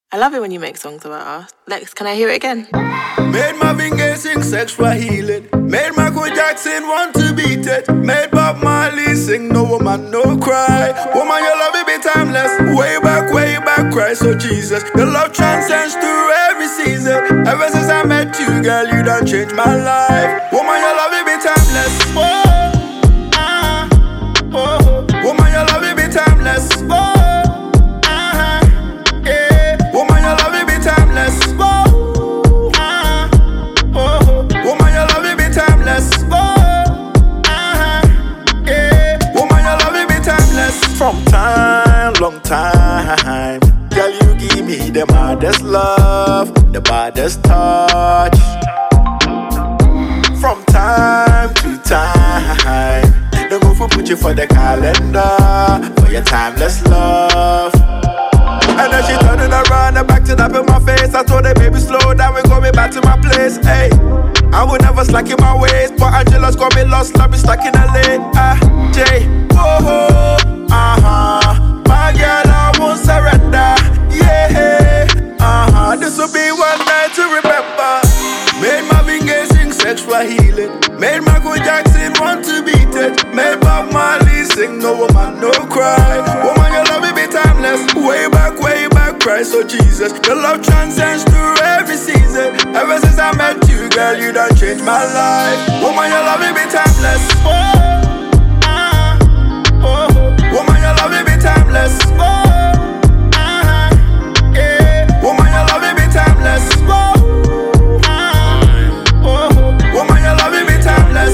I love it when you make songs about us. Lex, can I hear it again? Made Marvin Gaye sing sexual healing. Made Michael Jackson want to beat it. Made Bob Marley sing no woman, no cry. Woman, your love it be timeless. Way back, Christ, oh Jesus. Your love transcends through every season. Ever since I met you, girl, you done changed my life. Woman, your love it be timeless. Woman, your love it be timeless. Woman, your love it be timeless. Woman, your love it be timeless. Woman, your love it be timeless. From time, long time, girl, you give me the baddest love, the baddest touch. From time to time, the go for put you for the calendar, for your timeless love. And then she turning around and back to that in my face. I told her, baby, slow down, we going back to my place. Hey, I would never slack in my ways, but Angela's got me lost, love is stuck in LA. Jay, whoa, my girl, I won't surrender. Yeah, this will be one night to remember. Made Marvin Gaye sing sexual healing. Made Michael Jackson want to beat it. Made Bob Marley sing no woman, no cry. Woman, your love it be timeless. Way back, Christ, oh Jesus. Your love transcends through every season. Ever since I met you, girl, you done changed my life. Woman, your love it be timeless. Woman, your love it be timeless. Woman, your love it be timeless. Woman, your love it be timeless.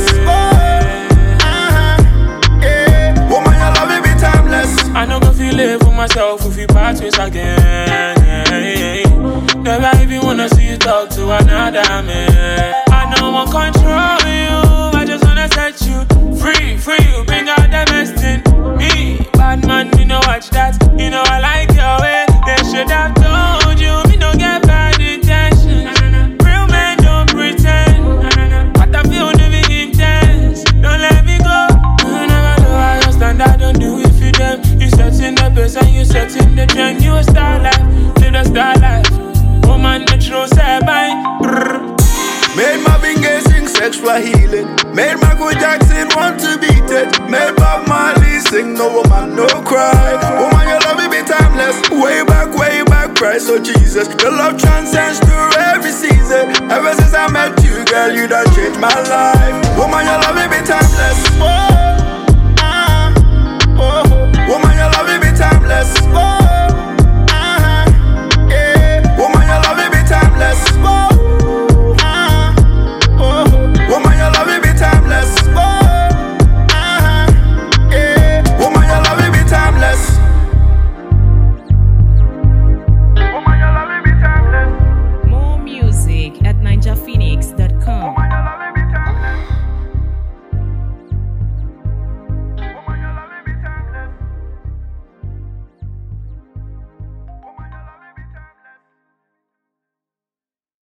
Woman, your love it be timeless. I know go feel it for myself if you part ways again. Never even wanna see you talk to another man. I know I control you, I just wanna set you free, you bring out the best in me. Bad man, you know watch that, you know I like your way. They should have told you, me don't get bad intentions. Real men don't pretend, what I feel to be intense. Don't let me go, you never know how your standard don't do it for them. You setting the pace and you setting the trend. You a star life, live a star life. Woman, natural say bye. Made Marvin Gaye sing sexual healing. Made Michael Jackson want to beat it. Made Bob Marley sing no woman, no cry. Woman, your love it be timeless. Way back, Christ, oh Jesus. Your love transcends through every season. Ever since I met you, girl, you done changed my life. Woman, your love it be timeless.